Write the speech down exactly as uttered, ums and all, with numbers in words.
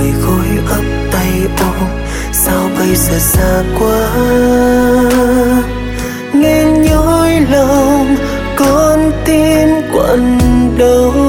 người gối ấp tay ôm, sao bây giờ xa quá. Nghe nhói lòng con tim quặn đau,